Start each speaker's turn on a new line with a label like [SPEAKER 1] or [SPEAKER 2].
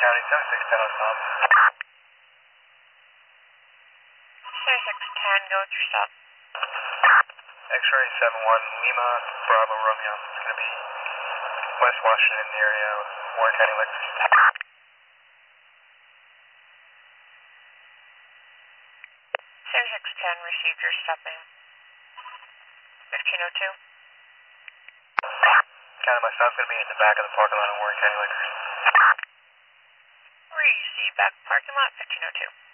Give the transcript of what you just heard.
[SPEAKER 1] County, 7610 on top.
[SPEAKER 2] 7610, go with your stop.
[SPEAKER 1] X-ray 71 Lima, Bravo Romeo. It's going to be West Washington area, Warren County Liquors.
[SPEAKER 2] 7610, received your stopping. 1502.
[SPEAKER 1] County, my stop's going to be in the back of the parking lot of Warren County Liquors.
[SPEAKER 2] Where you see back parking lot, 1502.